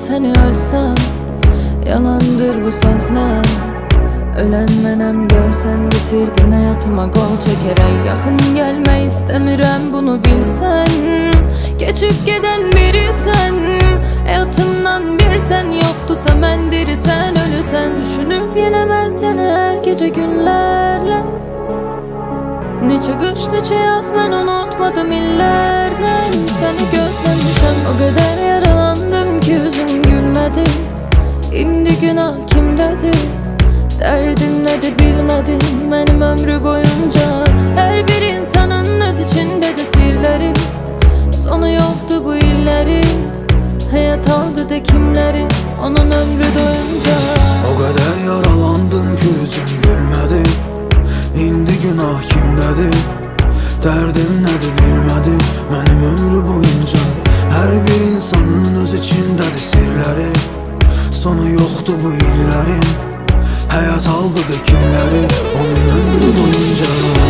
seni ölsem. Yalandır bu sözler. Ölen mənem görsən, bitirdin hayatıma qol çəkərək. Yaxın gəlmək istəmirəm, bunu bilsən. Keçib gedən birisən, həyatımdan birsən. Yoxdursa mən dirisən, ölüsən. Düşünüb yenə mən səni hər gecə günlərlə. Neçə qış, neçə yaz mən unutmadım illərlə. Səni gözləmişəm, o qədər yaralandım ki üzüm gülmədi. İndi günah kimdədir? Dərdim nədir bilmədim mənim ömrü boyunca. Hər bir insanın öz içindədir sirləri. Sonu yoxdur bu illərin. Həyat aldı da kimləri onun ömrü doyunca. O qədər yaralandım ki üzüm gülmədi. İndi günah kimdədir? Dərdim nədir bilmədim mənim ömrü boyunca. Hər bir insanın öz içindədir sirləri. Sonu yoxdur bu illərin. Həyat aldı da kimləri onun ömrü boyunca.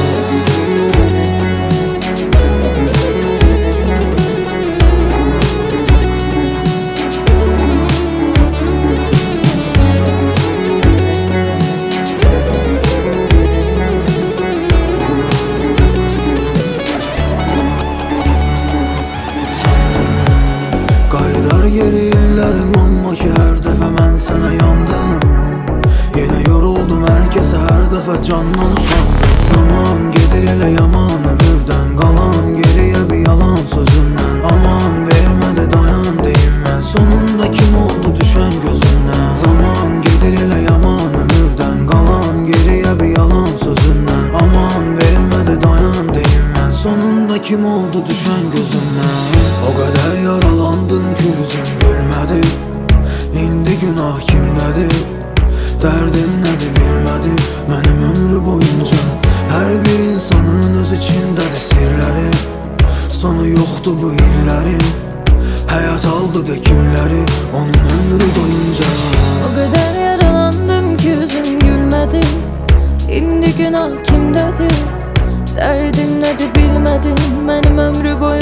Qaydar yeri illərim amma ki hər dəfə mən sənə yandım. Yenə yoruldum hər kəsə hər dəfə candan usandım. Zaman gedir elə yaman ömürdən qalan. Geriyə bir yalan sözündən. Aman vermədi dayan deyinmə. Sonunda kim oldu düşən gözündən. Zaman gedir elə yaman ömürdən qalan. Geriyə bir yalan sözündən. Aman vermədi dayan deyinmə. Sonunda kim oldu düşən gözündən. O qədər yaralandım ki üzüm gülmədi. İndi günah kimdədir? Dərdim nədir bilmədim mənim ömrü boyunca. Hər bir insanın öz içindədir sirləri. Sonu yoxdur bu illərin. Həyat aldı da kimləri onun ömrü boyunca. O qədər yaralandım ki üzüm gülmədi. İndi günah kimdədir? Dərdim nədir bilmədim mənim ömrü boyunca.